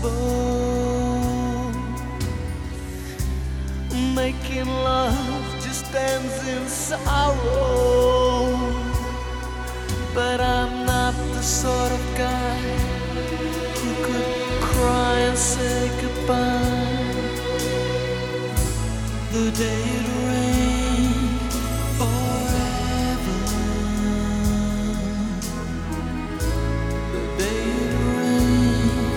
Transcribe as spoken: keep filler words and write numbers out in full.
impossible. Making love just ends in sorrow. But I'm not the sort of guy who could cry and say goodbye the day it rains.